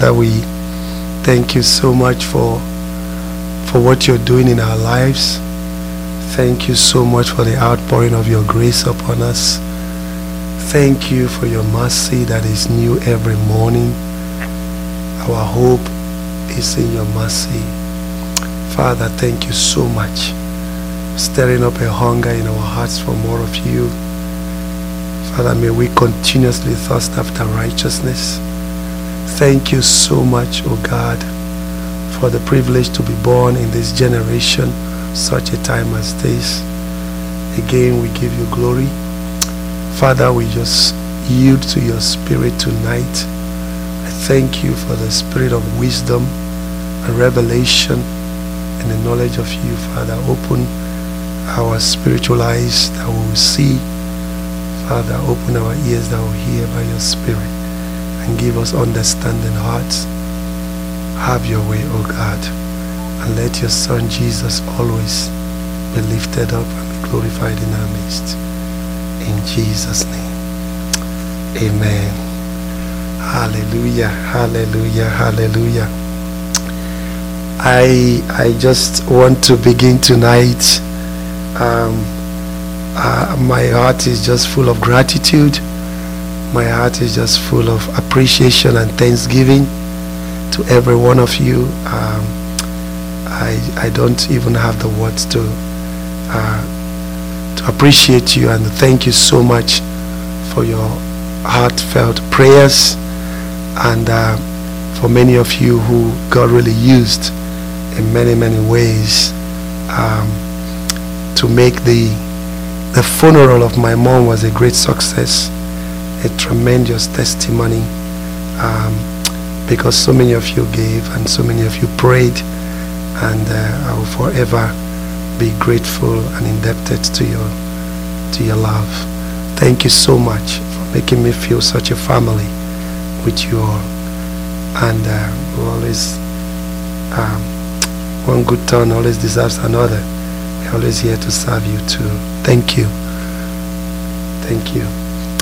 That we thank you so much for what you're doing in our lives. Thank you so much for the outpouring of your grace upon us. Thank you for your mercy that is new every morning. Our hope is in your mercy. Father, thank you so much. Stirring up a hunger in our hearts for more of you. Father, may we continuously thirst after righteousness. Thank you so much, O God, for the privilege to be born in this generation, such a time as this. Again, we give you glory. Father, we just yield to your spirit tonight. I thank you for the spirit of wisdom and revelation and the knowledge of you, Father. Open our spiritual eyes that we will see. Father, open our ears that will hear by your spirit, and give us understanding hearts. Have your way, O God, and let your Son Jesus always be lifted up and be glorified in our midst. In Jesus' name, amen. Hallelujah, hallelujah, hallelujah. I just want to begin tonight. My heart is just full of gratitude. My heart is just full of appreciation and thanksgiving to every one of you. I don't even have the words to appreciate you and thank you so much for your heartfelt prayers, and for many of you who God really used in many ways to make the funeral of my mom was a great success, a tremendous testimony, because so many of you gave and so many of you prayed, and I will forever be grateful and indebted to your love. Thank you so much for making me feel such a family with you all, and we always one good turn always deserves another. We're always here to serve you too. Thank you. Thank you.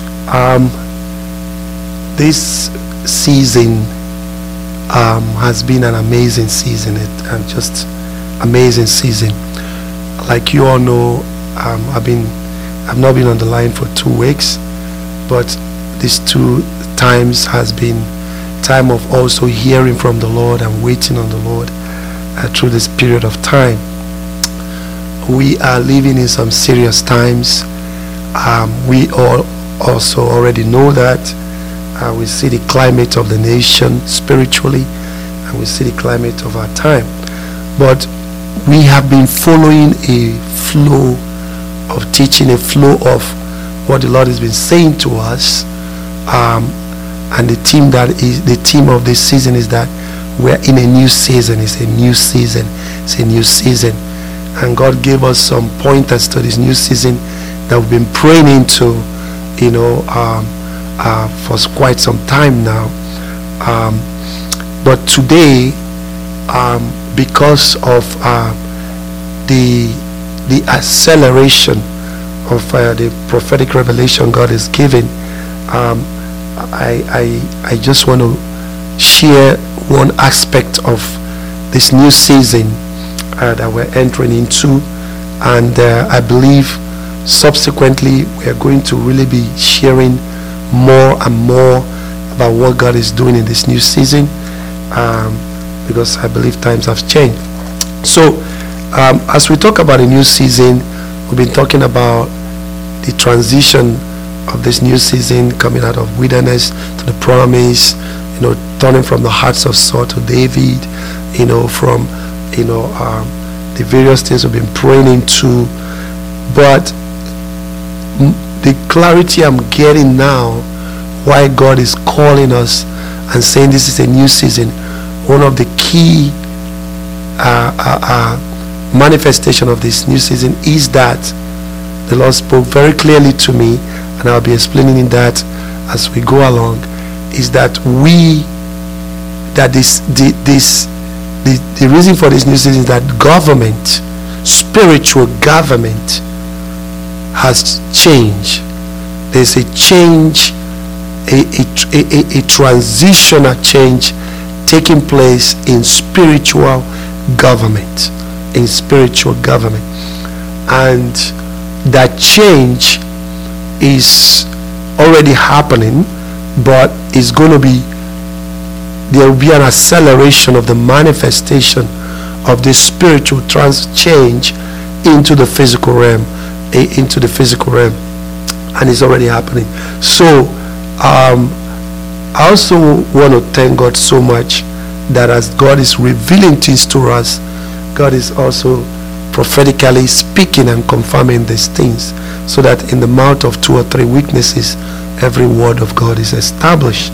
This season has been an amazing season. Just amazing season. Like you all know, I've not been on the line for 2 weeks, but these 2 times has been time of also hearing from the Lord and waiting on the Lord through this period of time. We are living in some serious times. We all also already know that. We see the climate of the nation spiritually, and we see the climate of our time. But we have been following a flow of teaching, a flow of what the Lord has been saying to us. And the theme of this season is that we're in a new season. It's a new season. It's a new season. And God gave us some pointers to this new season that we've been praying into, for quite some time now. But today, because of the acceleration of the prophetic revelation God is giving, I just want to share one aspect of this new season that we're entering into, and I believe subsequently we are going to really be sharing more and more about what God is doing in this new season, because I believe times have changed. So as we talk about a new season, we've been talking about the transition of this new season, coming out of wilderness to the promise, turning from the hearts of Saul to David, from the various things we've been praying into. But the clarity I'm getting now, why God is calling us and saying this is a new season, one of the key manifestation of this new season is that the Lord spoke very clearly to me, and I'll be explaining that as we go along, is that the reason for this new season is that government, spiritual government, has changed. There's a change, a transitional change taking place in spiritual government. In spiritual government. And that change is already happening, but it's going to be, there will be an acceleration of the manifestation of this spiritual change into the physical realm, and it's already happening. So I also want to thank God so much that as God is revealing things to us, God is also prophetically speaking and confirming these things, so that in the mouth of 2 or 3 witnesses every word of God is established.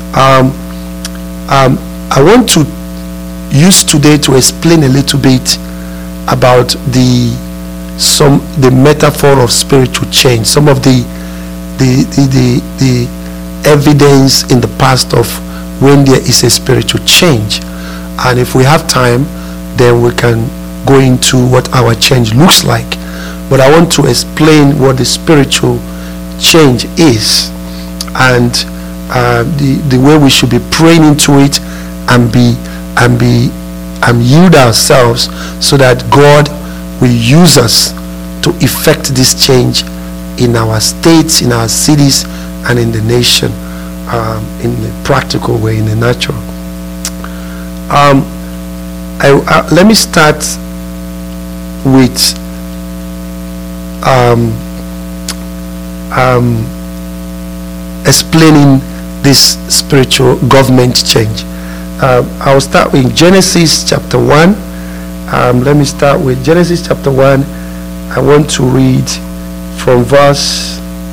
I want to use today to explain a little bit about the metaphor of spiritual change, some of the evidence in the past of when there is a spiritual change, and if we have time then we can go into what our change looks like. But I want to explain what the spiritual change is, and the way we should be praying into it and yield ourselves, so that God will use us to effect this change in our states, in our cities, and in the nation, in a practical way, in the natural. Let me start with explaining this spiritual government change. I'll start with Genesis chapter 1. Let me start with Genesis chapter 1. I want to read from verse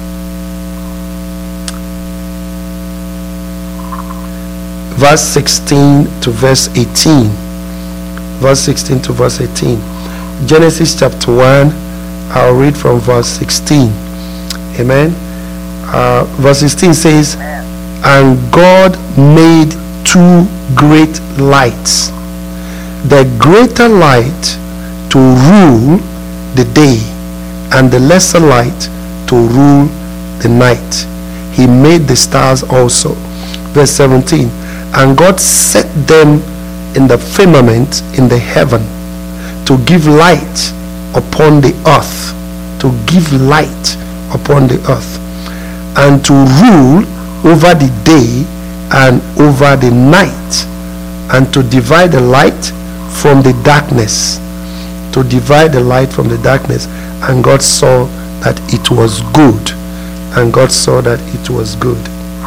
16 to verse 18. Verse 16 to verse 18. Genesis chapter 1. I'll read from verse 16. Amen. Verse 16 says, "And God made 2 great lights, the greater light to rule the day, and the lesser light to rule the night. He made the stars also." Verse 17, "And God set them in the firmament in the heaven, to give light upon the earth, to give light upon the earth, and to rule over the day and over the night, and to divide the light from the darkness." To divide the light from the darkness. And God saw that it was good. And God saw that it was good.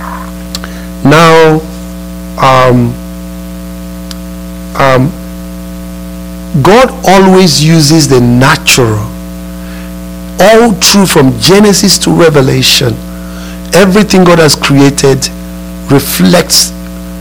Now, God always uses the natural. All through from Genesis to Revelation, everything God has created reflects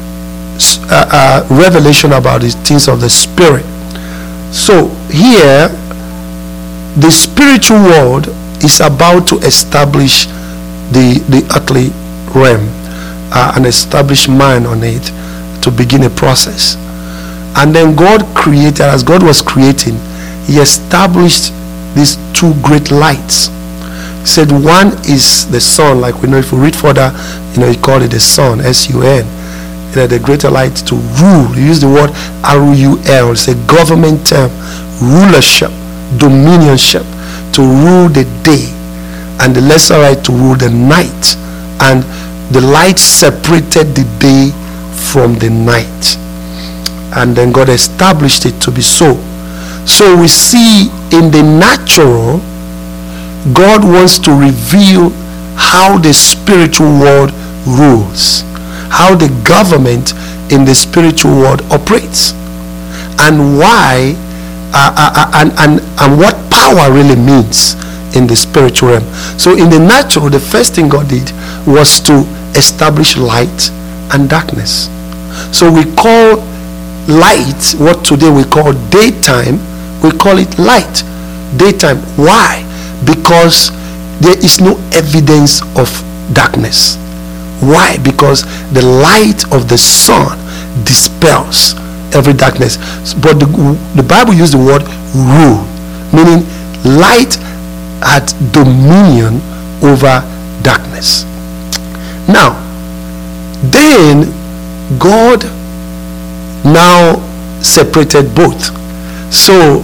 revelation about the things of the Spirit. So here, the spiritual world is about to establish the earthly realm, and establish man on it, to begin a process. And then God created, as God was creating, He established these 2 great lights. He said one is the sun, like we know, if we read further, He called it the sun, S-U-N. The greater light to rule. He used the word R-U-L. It's a government term, rulership, dominionship, to rule the day, and the lesser light to rule the night. And the light separated the day from the night, and then God established it to be so. So we see in the natural, God wants to reveal how the spiritual world rules, how the government in the spiritual world operates, and why and what power really means in the spiritual realm. So in the natural, the first thing God did was to establish light and darkness. So we call light, what today we call daytime, we call it light, daytime. Why? Because there is no evidence of darkness. Why? Because the light of the sun dispels every darkness. But the Bible used the word rule, meaning light had dominion over darkness. Now, then God now separated both. So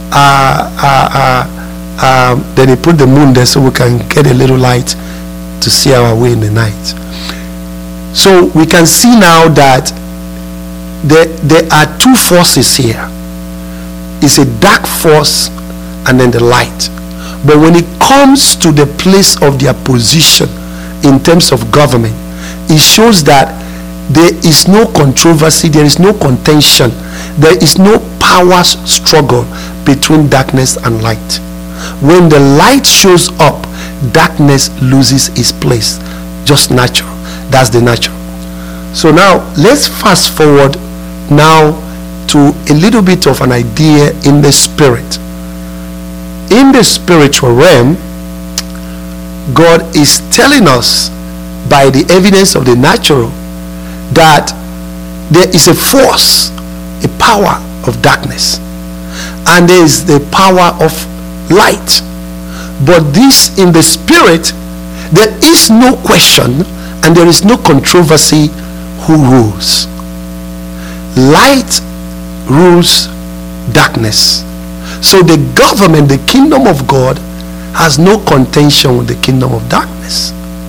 then he put the moon there so we can get a little light to see our way in the night. So we can see now that there are two forces here. It's a dark force and then the light. But when it comes to the place of their position in terms of government, it shows that there is no controversy, there is no contention, there is no power struggle between darkness and light. When the light shows up, darkness loses its place. Just natural. That's the natural. So now let's fast forward now to a little bit of an idea in the spirit. In the spiritual realm, God is telling us by the evidence of the natural that there is a force, a power of darkness, and there is the power of light. But this, in the spirit, there is no question and there is no controversy who rules. Light rules darkness. So the government, the kingdom of God, has no contention with the kingdom of darkness.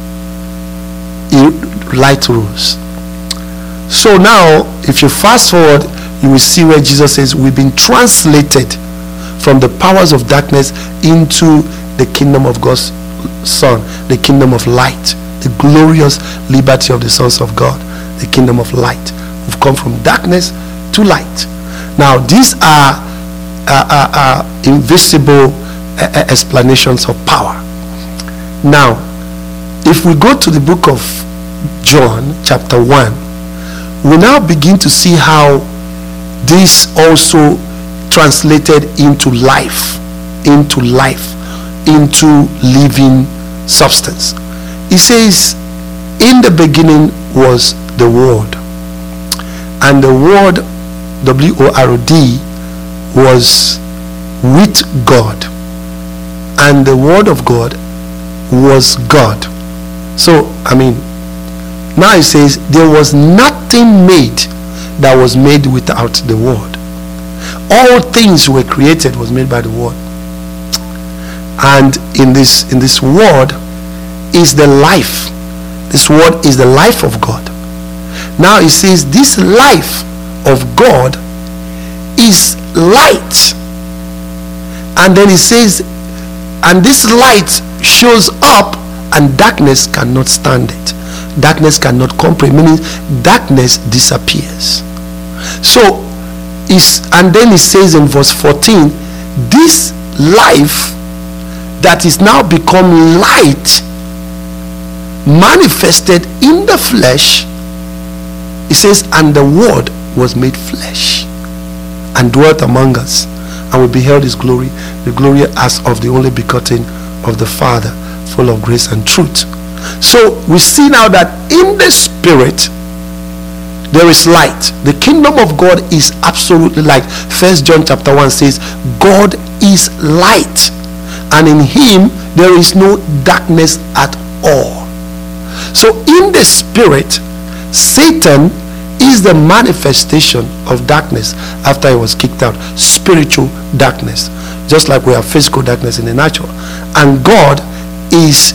Light rules. So now, if you fast forward, you will see where Jesus says we've been translated from the powers of darkness into the kingdom of God's Son, the kingdom of light, the glorious liberty of the sons of God, the kingdom of light. We've come from darkness to light. Now, these are invisible explanations of power. Now, if we go to the book of John, chapter 1, we now begin to see how this also translated into life, into living substance. It says, in the beginning was the Word, and the Word, W-O-R-D, was with God, and the Word of God was God. So, now it says, there was nothing made that was made without the Word. All things were created was made by the Word. And in this Word is the life. This Word is the life of God. Now it says this life of God is light. And then it says, and this light shows up and darkness cannot stand it. Darkness cannot comprehend, meaning darkness disappears. So, and then it says in verse 14, this life that is now become light manifested in the flesh. It says, and the Word was made flesh and dwelt among us, and we beheld his glory, the glory as of the only begotten of the Father, full of grace and truth. So we see now that in the spirit there is light. The kingdom of God is absolutely light. 1 John chapter 1 says God is light, and in him there is no darkness at all. So in the spirit, Satan is the manifestation of darkness after he was kicked out. Spiritual darkness, just like we have physical darkness in the natural. And God is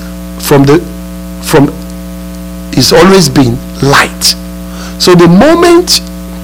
is always been light. So the moment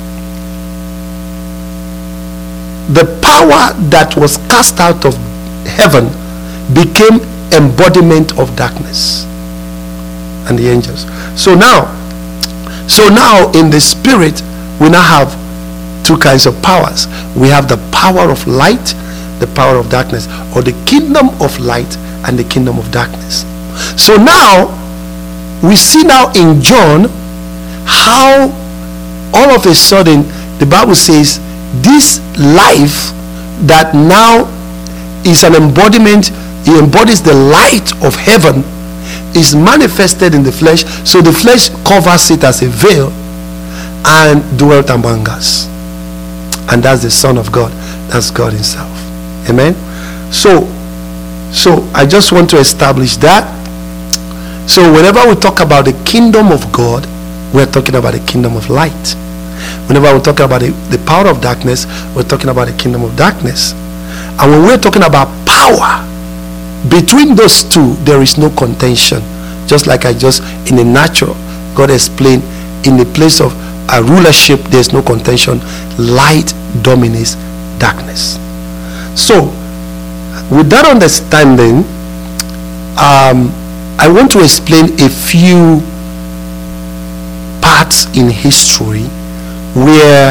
the power that was cast out of heaven became embodiment of darkness and the angels. So now in the spirit we now have two kinds of powers. We have the power of light, the power of darkness, or the kingdom of light and the kingdom of darkness. So now we see now in John how all of a sudden the Bible says this life that now is an embodiment, it embodies the light of heaven, is manifested in the flesh. So the flesh covers it as a veil and dwelt among us, and that's the Son of God. That's God himself. Amen. So I just want to establish that. So whenever we talk about the kingdom of God, we're talking about the kingdom of light. Whenever we're talking about the power of darkness, we're talking about the kingdom of darkness. And when we're talking about power, between those two, there is no contention. Just like I just, in the natural, God explained, in the place of a rulership, there's no contention. Light dominates darkness. So, with that understanding, I want to explain a few parts in history where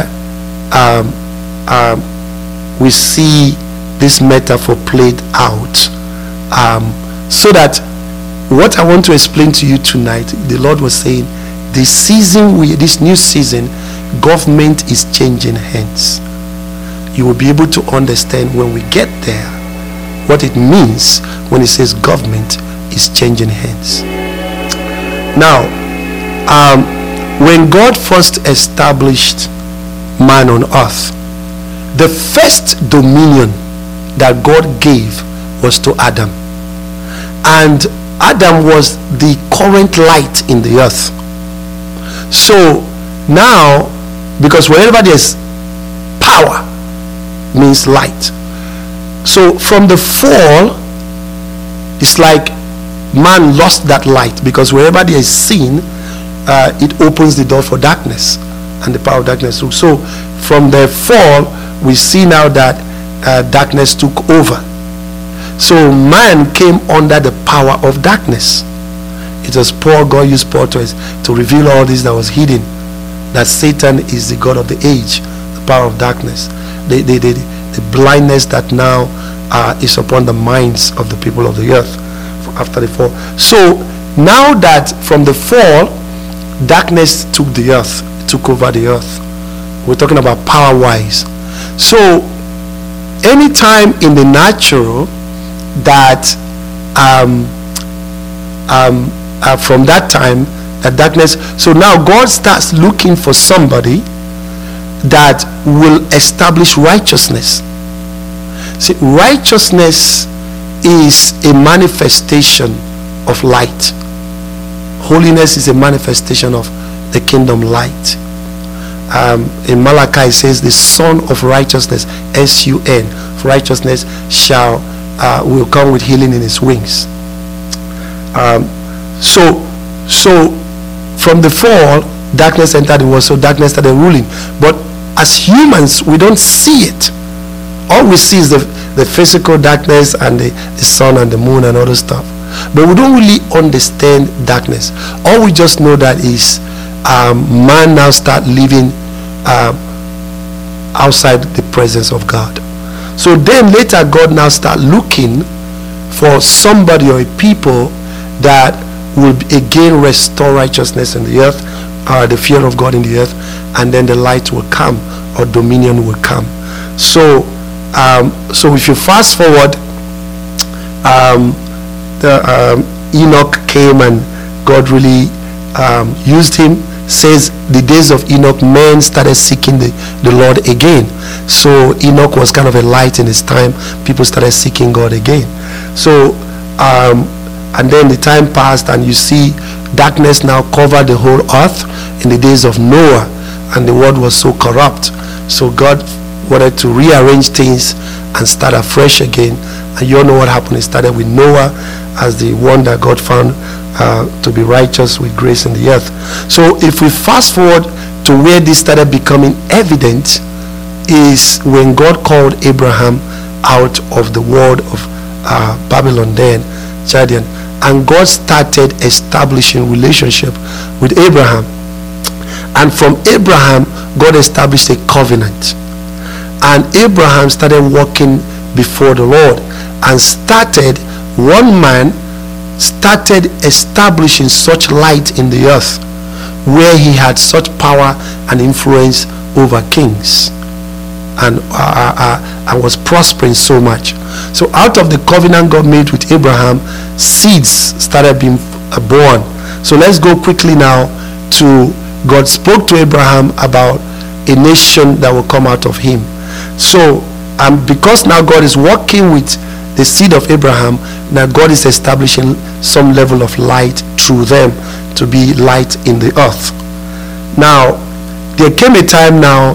we see this metaphor played out, so that what I want to explain to you tonight, the Lord was saying, this new season, government is changing hands. You will be able to understand when we get there what it means when it says government is changing hands. Now, when God first established man on earth, the first dominion that God gave was to Adam. And Adam was the current light in the earth. So now, because wherever there's power means light. So from the fall, it's like man lost that light, because wherever there is sin, it opens the door for darkness and the power of darkness. So from the fall, we see now that darkness took over. So man came under the power of darkness. It was Paul, God used Paul to reveal all this that was hidden, that Satan is the God of the age, the power of darkness, the blindness that now is upon the minds of the people of the earth after the fall. So now that from the fall, darkness took the earth, took over the earth. We're talking about power-wise. So anytime in the natural that from that time, that darkness, so now God starts looking for somebody that will establish righteousness. See, righteousness is a manifestation of light. Holiness is a manifestation of the kingdom light. In Malachi it says the Son of Righteousness, S-U-N, for righteousness will come with healing in his wings. So from the fall, darkness entered the world, so darkness started ruling. But as humans, we don't see it. All we see is the physical darkness and the sun and the moon and all those stuff. But we don't really understand darkness. All we just know that is man now start living outside the presence of God. So then later God now start looking for somebody or a people that will again restore righteousness in the earth, the fear of God in the earth, and then the light will come, or dominion will come. So if you fast forward, Enoch came and God really used him. Says the days of Enoch, men started seeking the Lord again. So Enoch was kind of a light in his time. People started seeking God again. So and then the time passed, and you see darkness now covered the whole earth in the days of Noah, and the world was so corrupt. So God wanted to rearrange things and start afresh again. And you all know what happened. It started with Noah as the one that God found to be righteous with grace in the earth. So if we fast forward to where this started becoming evident, is when God called Abraham out of the world of Babylon, then Chaldean, and God started establishing relationship with Abraham. And from Abraham, God established a covenant, and Abraham started walking before the Lord, and one man started establishing such light in the earth, where he had such power and influence over kings, and was prospering so much. So out of the covenant God made with Abraham, seeds started being born. So let's go quickly now to God spoke to Abraham about a nation that will come out of him. So because now God is working with the seed of Abraham, now God is establishing some level of light through them to be light in the earth. Now there came a time now,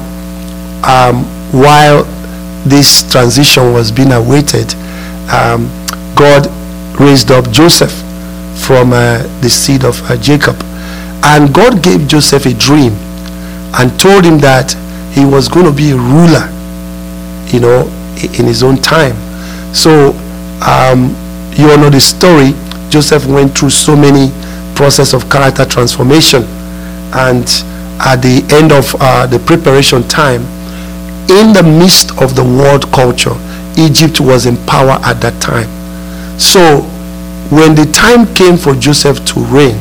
while this transition was being awaited, God raised up Joseph from the seed of Jacob, and God gave Joseph a dream and told him that he was going to be a ruler, in his own time. So you all know the story. Joseph went through so many process of character transformation, and at the end of the preparation time, in the midst of the world culture, Egypt was in power at that time. So when the time came for Joseph to reign,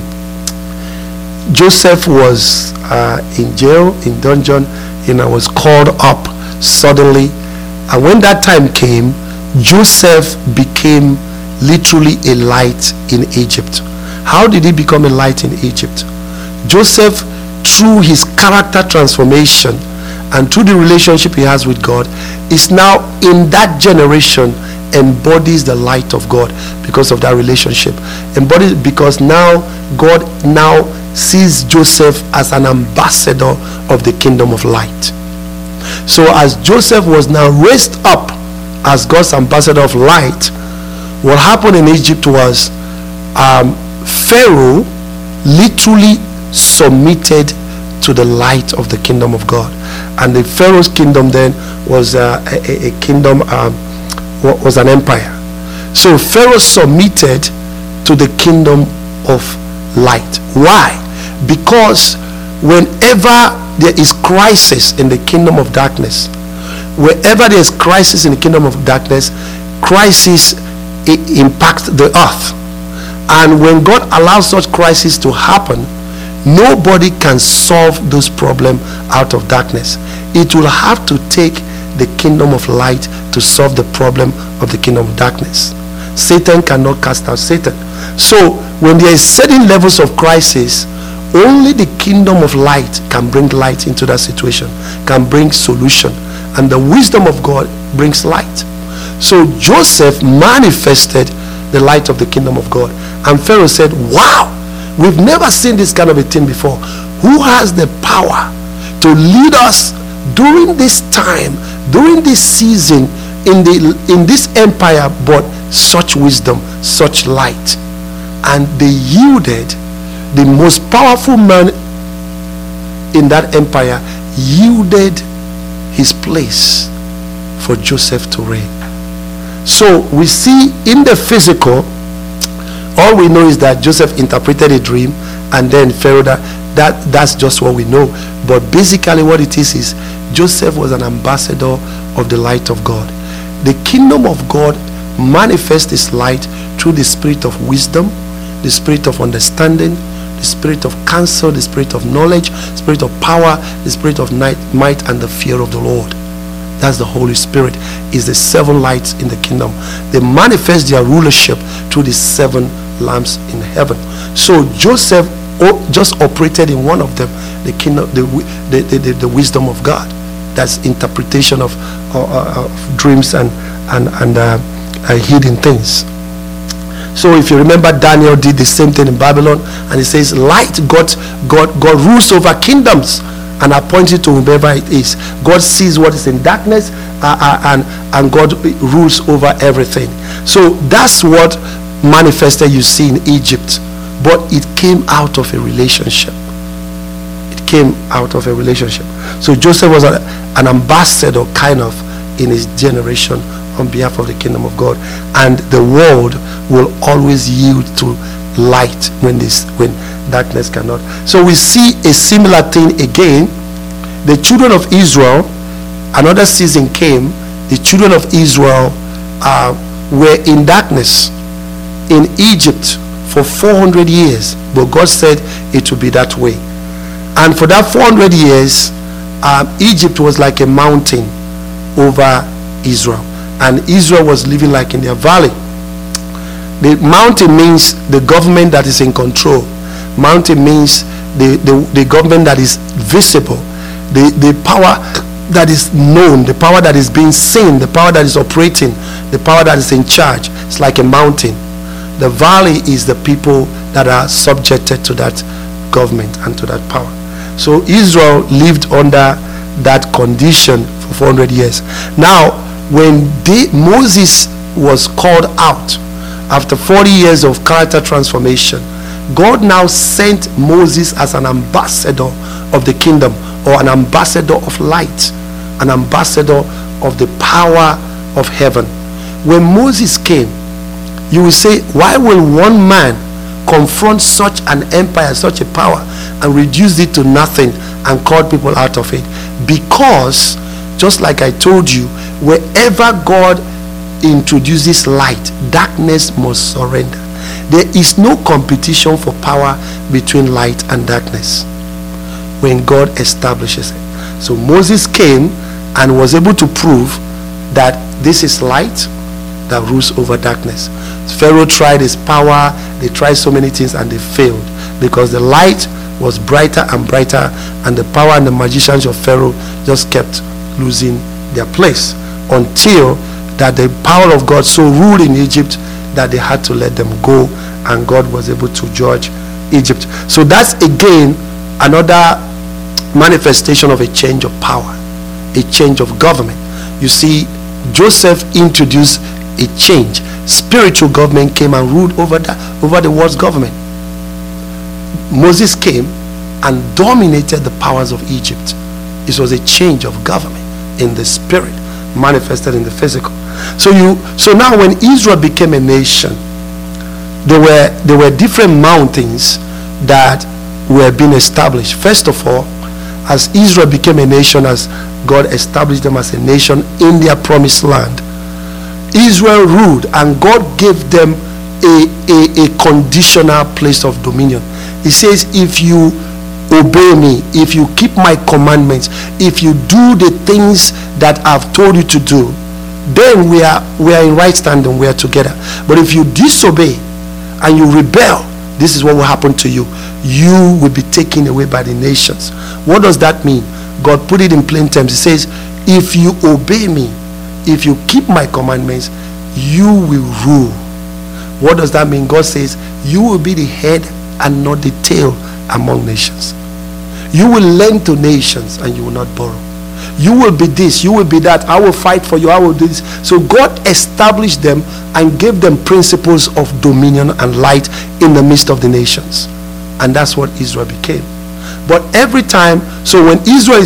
Joseph was in jail, in dungeon, was called up suddenly. And when that time came, Joseph became literally a light in Egypt. How did he become a light in Egypt? Joseph, through his character transformation and through the relationship he has with God, is now in that generation embodies the light of God because of that relationship. Embodies because now God now sees Joseph as an ambassador of the kingdom of light. So as Joseph was now raised up as God's ambassador of light, what happened in Egypt was Pharaoh literally submitted to the light of the kingdom of God. And the Pharaoh's kingdom then was a kingdom, was an empire. So Pharaoh submitted to the kingdom of light. Why? Because whenever there is crisis in the kingdom of darkness, wherever there is crisis in the kingdom of darkness, crisis impacts the earth. And when God allows such crisis to happen, nobody can solve those problems out of darkness. It will have to take the kingdom of light to solve the problem of the kingdom of darkness. Satan cannot cast out Satan. So when there is certain levels of crisis, only the kingdom of light can bring light into that situation, can bring solution, and the wisdom of God brings light. So Joseph manifested the light of the kingdom of God, and Pharaoh said, wow, we've never seen this kind of a thing before. Who has the power to lead us during this time, during this season, in this empire, but such wisdom, such light? And they yielded. The most powerful man in that empire yielded his place for Joseph to reign. So we see in the physical, all we know is that Joseph interpreted a dream, and then Pharaoh, that's just what we know. But basically what it is Joseph was an ambassador of the light of God. The kingdom of God manifests its light through the spirit of wisdom, the spirit of understanding, the spirit of counsel, the spirit of knowledge, spirit of power, the spirit of might, and the fear of the Lord. That's the Holy Spirit, is the seven lights in the kingdom. They manifest their rulership through the seven lamps in heaven. So Joseph just operated in one of them, the kingdom, the wisdom of God. That's interpretation of dreams and hidden things. So if you remember, Daniel did the same thing in Babylon, and he says light, God rules over kingdoms and appoints it to whomever it is. God sees what is in darkness, and God rules over everything. So that's what manifested you see in Egypt, but it came out of a relationship. It came out of a relationship. So Joseph was an ambassador kind of in his generation on behalf of the kingdom of God, and the world will always yield to light when darkness cannot. So we see a similar thing again. The children of Israel, another season came, the children of Israel were in darkness in Egypt for 400 years, but God said it would be that way. And for that 400 years, Egypt was like a mountain over Israel, and Israel was living like in their valley. The mountain means the government that is in control. Mountain means the government that is visible, the power that is known, the power that is being seen, the power that is operating, the power that is in charge. It's like a mountain. The valley is the people that are subjected to that government and to that power. So Israel lived under that condition for 400 years. Now, when Moses was called out after 40 years of character transformation, God now sent Moses as an ambassador of the kingdom, or an ambassador of light, an ambassador of the power of heaven. When Moses came, you will say, why will one man confront such an empire, such a power, and reduce it to nothing and call people out of it? Because, just like I told you, wherever God introduces light, darkness must surrender. There is no competition for power between light and darkness when God establishes it. So Moses came and was able to prove that this is light that rules over darkness. Pharaoh tried his power, they tried so many things, and they failed because the light was brighter and brighter, and the power and the magicians of Pharaoh just kept losing their place, until that the power of God so ruled in Egypt that they had to let them go, and God was able to judge Egypt. So that's again another manifestation of a change of power, a change of government. You see, Joseph introduced a change. Spiritual government came and ruled over the world's government. Moses came and dominated the powers of Egypt. It was a change of government in the spirit, manifested in the physical. So now when Israel became a nation, there were different mountains that were being established. First of all, as Israel became a nation, as God established them as a nation in their promised land, Israel ruled, and God gave them a conditional place of dominion. He says, if you obey me, if you keep my commandments, if you do the things that I've told you to do, then we are in right standing, we are together. But if you disobey and you rebel, this is what will happen to you. You will be taken away by the nations. What does that mean? God put it in plain terms. He says, if you obey me, if you keep my commandments, you will rule. What does that mean? God says, you will be the head and not the tail among nations. You will lend to nations and you will not borrow. You will be this, you will be that. I will fight for you, I will do this. So God established them and gave them principles of dominion and light in the midst of the nations. And that's what Israel became. But every time, so when Israel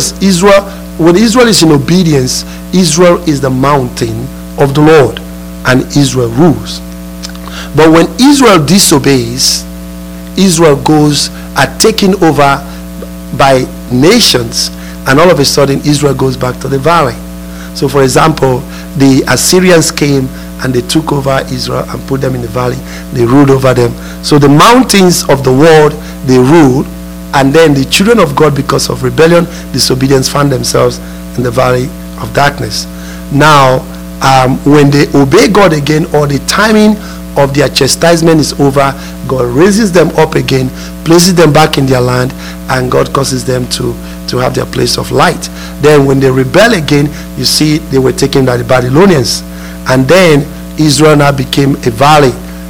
is in obedience, Israel is the mountain of the Lord and Israel rules. But when Israel disobeys, Israel goes taken over by nations, and all of a sudden Israel goes back to the valley. So for example, the Assyrians came and they took over Israel and put them in the valley. They ruled over them. So the mountains of the world, they ruled, and then the children of God, because of rebellion, disobedience, found themselves in the valley of darkness. Now when they obey God again, or the timing of their chastisement is over, God raises them up again, places them back in their land, and God causes them to have their place of light. Then when they rebel again, you see they were taken by the Babylonians, and then Israel now became a valley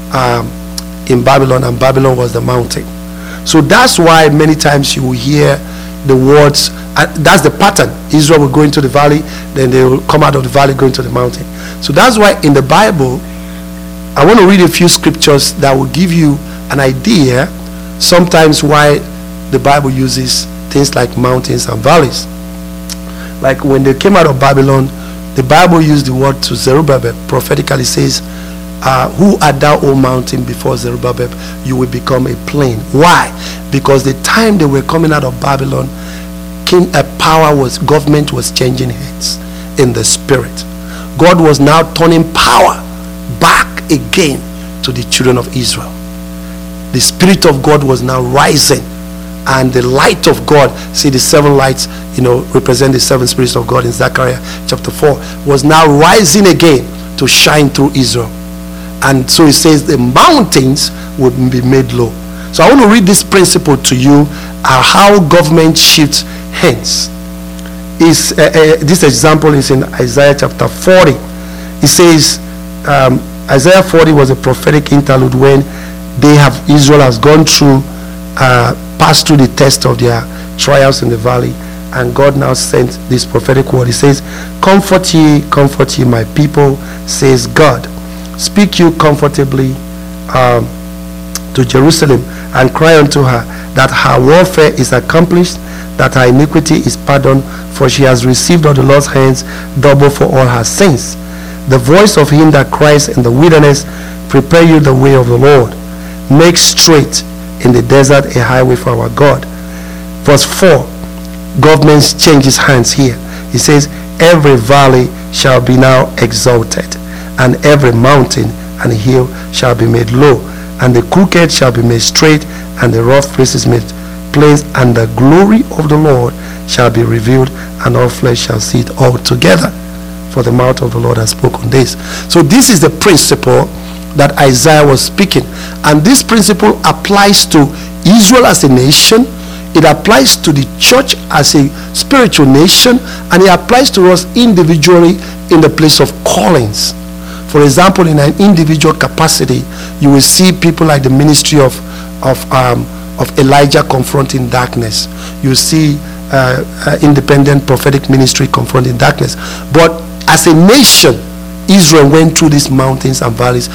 in Babylon, and Babylon was the mountain. So that's why many times you will hear the words, that's the pattern. Israel will go into the valley, then they will come out of the valley, go into the mountain. So that's why in the Bible, I want to read a few scriptures that will give you an idea sometimes why the Bible uses things like mountains and valleys. Like when they came out of Babylon, the Bible used the word to Zerubbabel, prophetically says, who art thou, O mountain? Before Zerubbabel you will become a plain. Why? Because the time they were coming out of Babylon, government was changing heads in the spirit. God was now turning power back again to the children of Israel. The Spirit of God was now rising, and the light of God, see the seven lights, represent the seven spirits of God in Zechariah chapter 4, was now rising again to shine through Israel. And so it says the mountains would be made low. So I want to read this principle to you, how government shifts hands. This example is in Isaiah chapter 40. It says, Isaiah 40 was a prophetic interlude when Israel has gone through, passed through the test of their trials in the valley. And God now sent this prophetic word. He says, comfort ye, my people, says God. Speak you comfortably to Jerusalem, and cry unto her that her warfare is accomplished, that her iniquity is pardoned, for she has received of the Lord's hands double for all her sins. The voice of him that cries in the wilderness, prepare you the way of the Lord. Make straight in the desert a highway for our God. Verse 4, governments changes hands here. He says, every valley shall be now exalted, and every mountain and hill shall be made low, and the crooked shall be made straight, and the rough places made plain, and the glory of the Lord shall be revealed, and all flesh shall see it all together. For the mouth of the Lord has spoken this. So this is the principle that Isaiah was speaking, and this principle applies to Israel as a nation. It applies to the church as a spiritual nation, and it applies to us individually in the place of callings. For example, in an individual capacity, you will see people like the ministry of Elijah confronting darkness. You see independent prophetic ministry confronting darkness. But as a nation, Israel went through these mountains and valleys,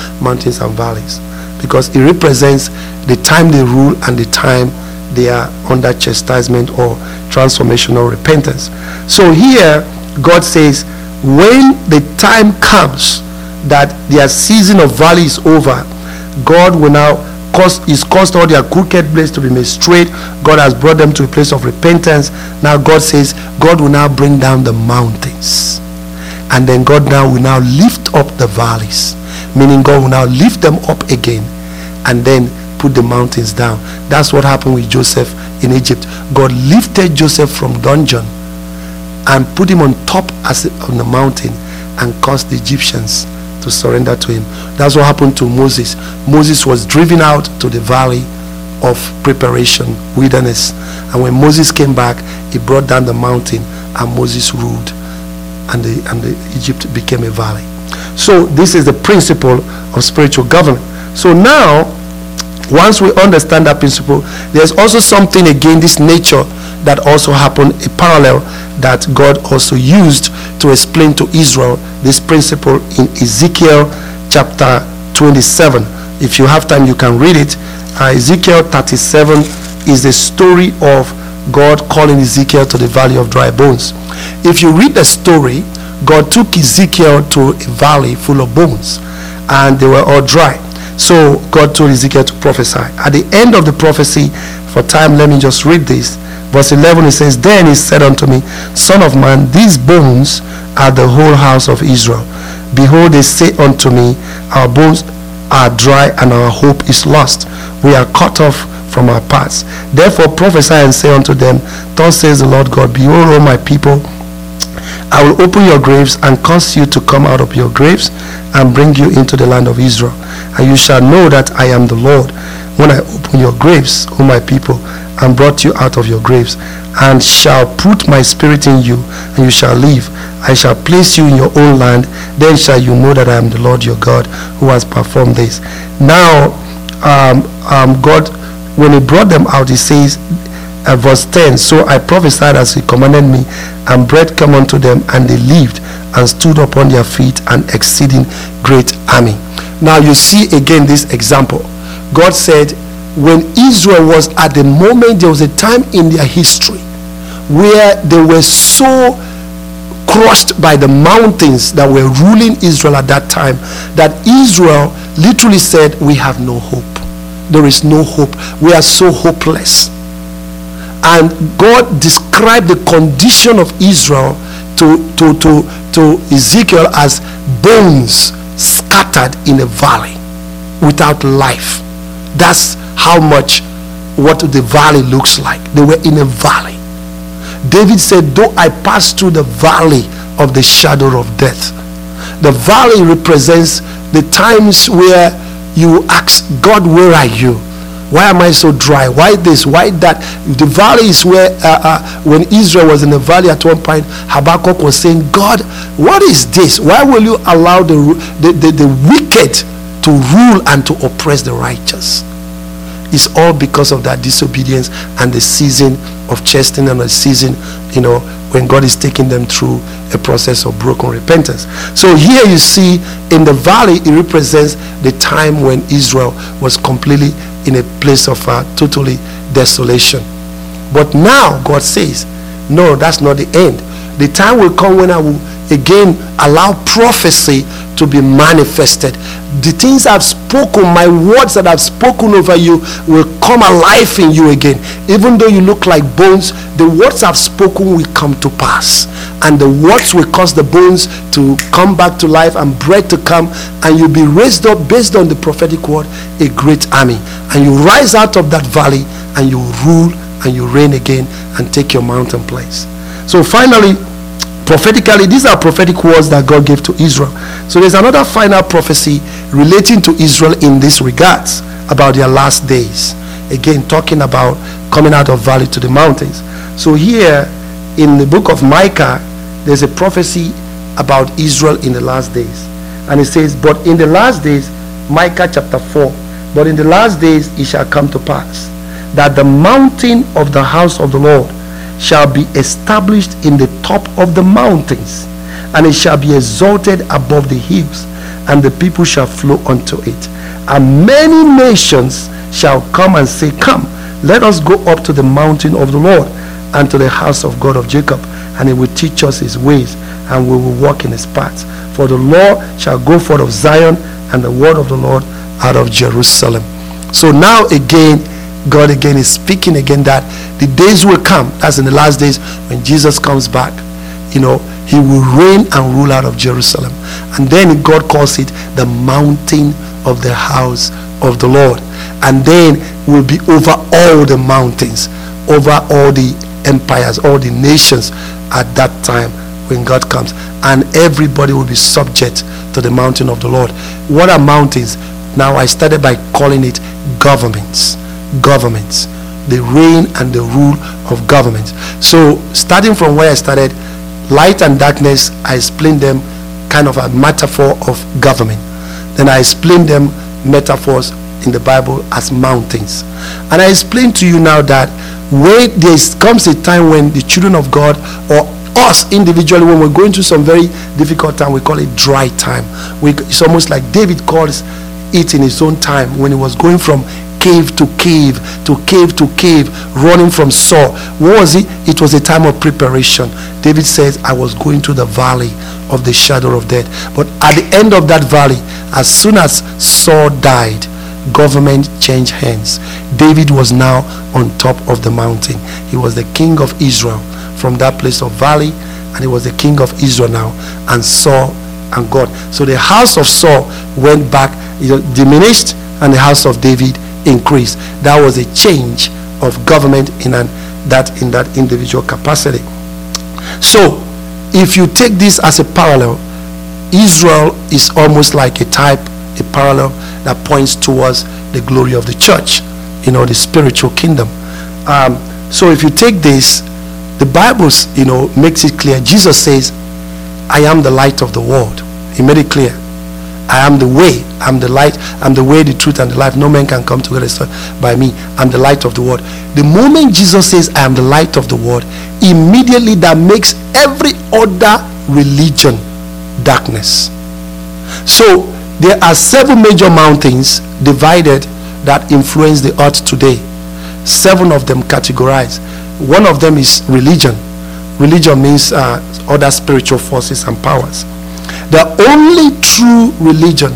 because it represents the time they rule and the time they are under chastisement or transformational repentance. So here, God says, when the time comes that their season of valley is over, God will now caused all their crooked places to be made straight. God has brought them to a place of repentance. Now God says, God will now bring down the mountains. And then God now will now lift up the valleys. Meaning God will now lift them up again and then put the mountains down. That's what happened with Joseph in Egypt. God lifted Joseph from dungeon and put him on top on the mountain and caused the Egyptians to surrender to him. That's what happened to Moses. Moses was driven out to the valley of preparation, wilderness. And when Moses came back, he brought down the mountain and Moses ruled. And the Egypt became a valley. So this is the principle of spiritual government. So now, once we understand that principle, there's also something again, this nature that also happened, a parallel that God also used to explain to Israel this principle in Ezekiel chapter 27. If you have time, you can read it. Ezekiel 37 is the story of God calling Ezekiel to the valley of dry bones. If you read the story, God took Ezekiel to a valley full of bones, and they were all dry. So God told Ezekiel to prophesy. At the end of the prophecy, for time, let me just read this. Verse 11, it says, then he said unto me, Son of man, these bones are the whole house of Israel. Behold, they say unto me, our bones are dry, and our hope is lost. We are cut off from our paths. Therefore prophesy and say unto them, thus says the Lord God, behold, O my people, I will open your graves and cause you to come out of your graves and bring you into the land of Israel. And you shall know that I am the Lord, when I open your graves, O my people, and brought you out of your graves, and shall put my spirit in you, and you shall live. I shall place you in your own land. Then shall you know that I am the Lord your God, who has performed this. Now God, when he brought them out, he says, verse 10, so I prophesied as he commanded me, and bread came unto them, and they lived and stood upon their feet, an exceeding great army. Now you see again this example. God said, when Israel was at the moment, there was a time in their history where they were so crushed by the mountains that were ruling Israel at that time, that Israel literally said, we have no hope. There is no hope. We are so hopeless. And God described the condition of Israel to Ezekiel as bones scattered in a valley without life. That's how much what the valley looks like. They were in a valley. David said, though I pass through the valley of the shadow of death. The valley represents the times where you ask God, where are you? Why am I so dry? Why this? Why that? The valley is where when Israel was in the valley at one point, Habakkuk was saying, God, what is this? Why will you allow the wicked to rule and to oppress the righteous? It's all because of that disobedience and the season of chastening and the season, when God is taking them through a process of broken repentance. So here you see in the valley, it represents the time when Israel was completely in a place of totally desolation. But now God says, no, that's not the end. The time will come when I will again allow prophecy to be manifested. The things I've spoken, my words that I've spoken over you, will come alive in you again. Even though you look like bones, the words I've spoken will come to pass, and the words will cause the bones to come back to life and bread to come, and you'll be raised up based on the prophetic word, a great army. And you rise out of that valley and you rule and you reign again and take your mountain place. So finally, prophetically, these are prophetic words that God gave to Israel. So there's another final prophecy relating to Israel in this regards about their last days. Again, talking about coming out of valley to the mountains. So here in the book of Micah, there's a prophecy about Israel in the last days. And it says, but in the last days, Micah chapter 4, but in the last days it shall come to pass that the mountain of the house of the Lord shall be established in the top of the mountains, and it shall be exalted above the hills, and the people shall flow unto it. And many nations shall come and say, come, let us go up to the mountain of the Lord, and to the house of God of Jacob, and he will teach us his ways, and we will walk in his paths. For the law shall go forth of Zion, and the word of the Lord out of Jerusalem. So now again, God again is speaking again that the days will come, that's in the last days, when Jesus comes back, he will reign and rule out of Jerusalem. And then God calls it the mountain of the house of the Lord. And then will be over all the mountains, over all the empires, all the nations at that time when God comes. And everybody will be subject to the mountain of the Lord. What are mountains? Now I started by calling it governments. The reign and the rule of governments. So starting from where I started, light and darkness, I explained them kind of a metaphor of government. Then I explained them metaphors in the Bible as mountains. And I explained to you now that when there comes a time when the children of God, or us individually, when we're going through some very difficult time, we call it dry time. It's almost like David calls it in his own time, when he was going from cave to cave to cave to cave, running from Saul. What was it? It was a time of preparation. David says, I was going through the valley of the shadow of death. But at the end of that valley, as soon as Saul died, government changed hands. David was now on top of the mountain. He was the king of Israel from that place of valley, and he was the king of Israel now, and Saul and God. So the house of Saul went back, diminished, and the house of David increased. That was a change of government in that individual capacity. So if you take this as a parallel, Israel is almost like a type, a parallel that points towards the glory of the church, the spiritual kingdom. So if you take this, the Bible makes it clear. Jesus says, I am the light of the world. He made it clear. I am the way, I'm the light, I'm the way, the truth, and the life. No man can come to God except by me. I'm the light of the world. The moment Jesus says, I am the light of the world, immediately that makes every other religion darkness. So there are 7 major mountains divided that influence the earth today. 7 of them categorized. One of them is religion. Religion means other spiritual forces and powers. The only true religion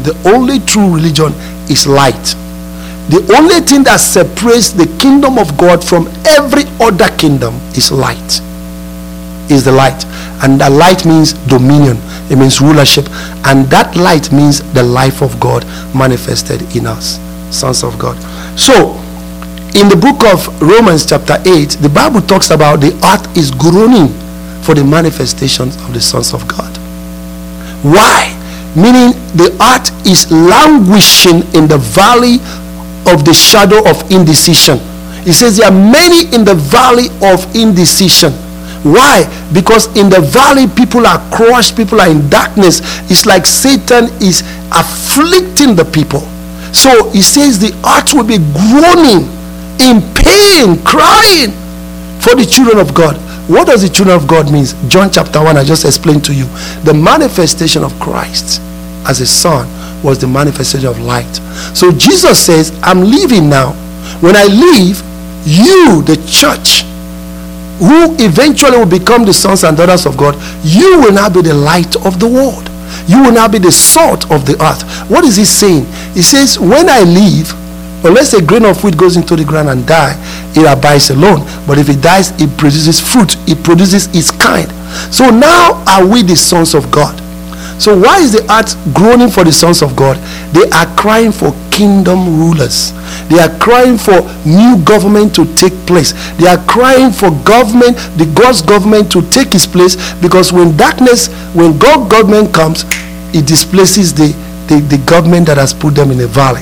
is light. The only thing that separates the kingdom of God from every other kingdom is light. Is the light. And that light means dominion. It means rulership. And that light means the life of God manifested in us, sons of God. So in the book of Romans chapter 8, the Bible talks about the earth is groaning for the manifestations of the sons of God. Why? Meaning the earth is languishing in the valley of the shadow of indecision. It says there are many in the valley of indecision. Why? Because in the valley people are crushed, people are in darkness. It's like Satan is afflicting the people. So he says the earth will be groaning in pain, crying for the children of God. What does the children of God mean? John chapter 1, I just explained to you. The manifestation of Christ as a son was the manifestation of light. So Jesus says, I'm leaving now. When I leave, you, the church, who eventually will become the sons and daughters of God, you will now be the light of the world. You will now be the salt of the earth. What is he saying? He says, when I leave, unless a grain of wheat goes into the ground and die, it abides alone. But if it dies, it produces fruit. It produces its kind. So now are we the sons of God. So why is the earth groaning for the sons of God? They are crying for kingdom rulers. They are crying for new government to take place. They are crying for government, the God's government to take its place, because when God government comes, it displaces the government that has put them in a valley.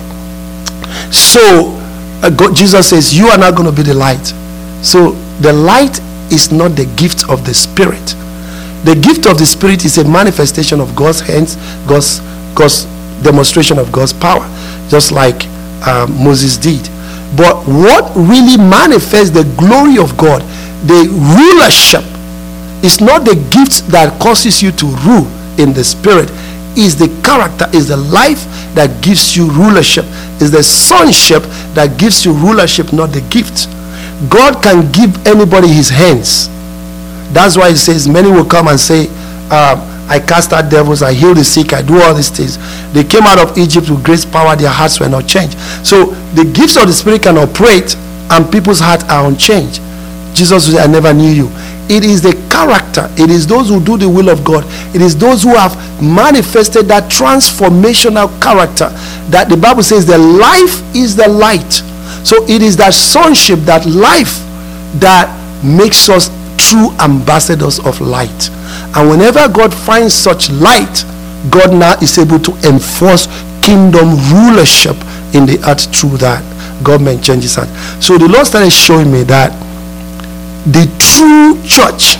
So Jesus says, you are not going to be the light. So the light is not the gift of the Spirit. The gift of the Spirit is a manifestation of God's hands, God's demonstration of God's power, just like Moses did. But what really manifests the glory of God, the rulership, is not the gift that causes you to rule in the Spirit. Is the character, is the life that gives you rulership, is the sonship that gives you rulership, not the gift. God can give anybody his hands. That's why he says many will come and say, I cast out devils, I heal the sick, I do all these things. They came out of Egypt with great power, their hearts were not changed. So the gifts of the Spirit can operate and people's hearts are unchanged. Jesus said, I never knew you. It is the character, it is those who do the will of God, it is those who have manifested that transformational character that the Bible says the life is the light. So it is that sonship, that life, that makes us true ambassadors of light. And whenever God finds such light, God now is able to enforce kingdom rulership in the earth through that. Government changes hands. So the Lord started showing me that the true church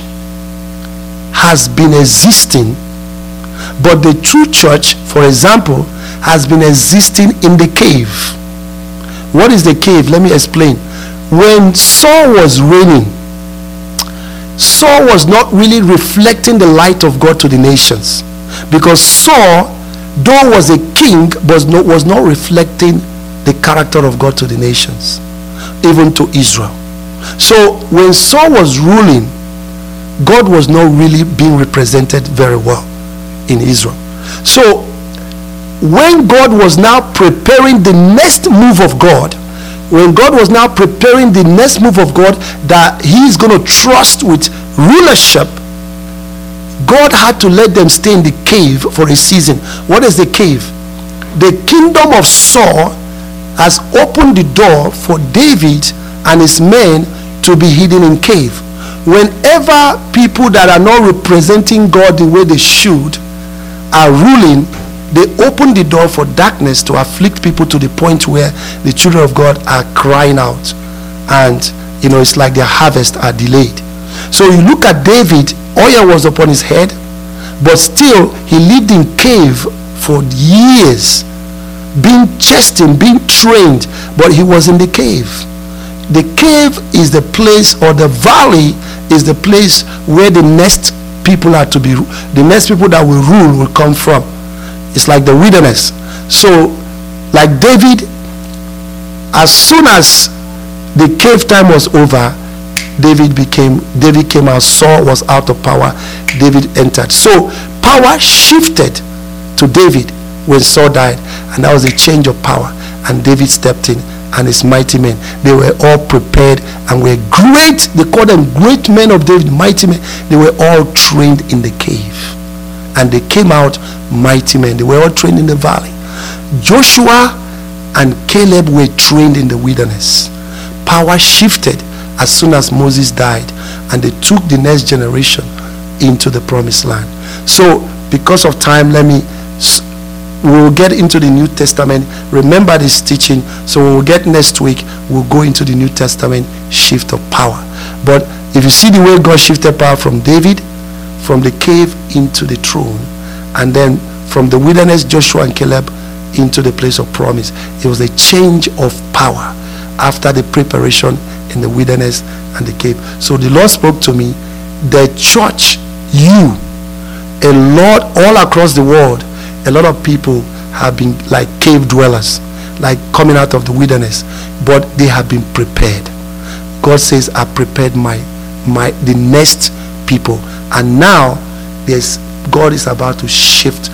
has been existing, but the true church, for example, has been existing in the cave. What is the cave? Let me explain. When Saul was reigning, Saul was not really reflecting the light of God to the nations, because Saul, though was a king, was not reflecting the character of God to the nations, even to Israel. So when Saul was ruling, God was not really being represented very well in Israel. So when God was now preparing the next move of God, when God was now preparing the next move of God that he's going to trust with rulership, God had to let them stay in the cave for a season. What is the cave? The kingdom of Saul has opened the door for David and his men to be hidden in cave. Whenever people that are not representing God the way they should are ruling, they open the door for darkness to afflict people to the point where the children of God are crying out, and it's like their harvest are delayed. So you look at David, oil was upon his head, but still he lived in cave for years, being chastened, being trained, but he was in the cave. The cave is the place, or the valley is the place where the next people are to be, the next people that will rule will come from. It's like the wilderness. So like David, as soon as the cave time was over, David came out. Saul was out of power. David entered. So power shifted to David when Saul died, and that was a change of power, and David stepped in and his mighty men. They were all prepared and were great. They called them great men of David, mighty men. They were all trained in the cave, and they came out mighty men. They were all trained in the valley. Joshua and Caleb were trained in the wilderness. Power shifted as soon as Moses died, and they took the next generation into the promised land. So because of time, we'll get into the New Testament. Remember this teaching. So when we get next week, we'll go into the New Testament shift of power. But if you see the way God shifted power from David, from the cave into the throne, and then from the wilderness, Joshua and Caleb into the place of promise. It was a change of power after the preparation in the wilderness and the cave. So the Lord spoke to me, the church, you, a lot all across the world, a lot of people have been like cave dwellers, like coming out of the wilderness, but they have been prepared. God says, I prepared the next people, and now God is about to shift,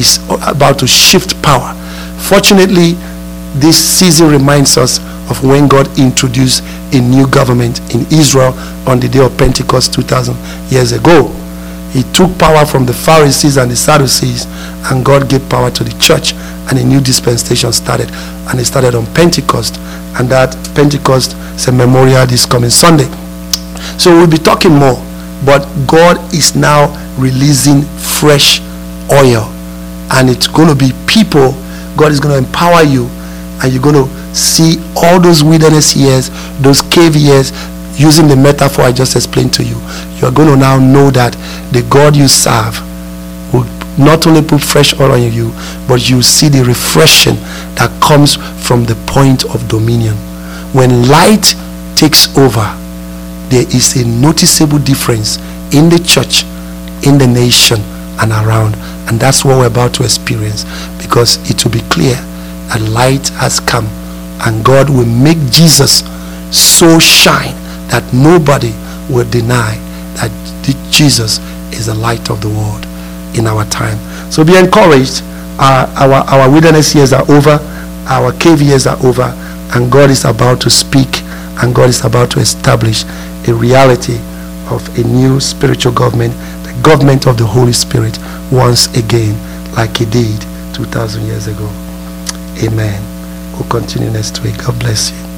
power. Fortunately, this season reminds us of when God introduced a new government in Israel on the day of Pentecost 2,000 years ago. He took power from the Pharisees and the Sadducees, and God gave power to the church, and a new dispensation started, and it started on Pentecost, and that Pentecost is a memorial this coming Sunday. So we'll be talking more, but God is now releasing fresh oil, and it's going to be people. God is going to empower you, and you're going to see all those wilderness years, those cave years. Using the metaphor I just explained to you, you're going to now know that the God you serve will not only put fresh oil on you, but you see the refreshing that comes from the point of dominion. When light takes over, there is a noticeable difference in the church, in the nation, and around. And that's what we're about to experience, because it will be clear that light has come, and God will make Jesus so shine that nobody will deny that Jesus is the light of the world in our time. So be encouraged. Our wilderness years are over, our cave years are over, and God is about to speak, and God is about to establish a reality of a new spiritual government, the government of the Holy Spirit, once again, like he did 2,000 years ago. Amen. We'll continue next week. God bless you.